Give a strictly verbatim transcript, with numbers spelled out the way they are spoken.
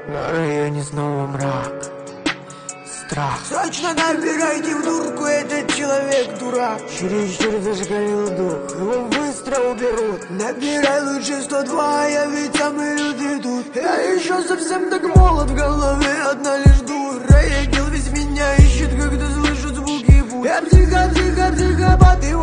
На районе снова мрак, страх. Срочно набирайте в дурку, этот человек дурак. Чересчур зашкалил дух, его быстро уберут. Набирай лучше сто два, я ведь самые люди тут. Я еще совсем так молод, в голове одна лишь дура. Ангел весь меня ищет, когда слышит звуки бурь. Я психа, психа, психопат, и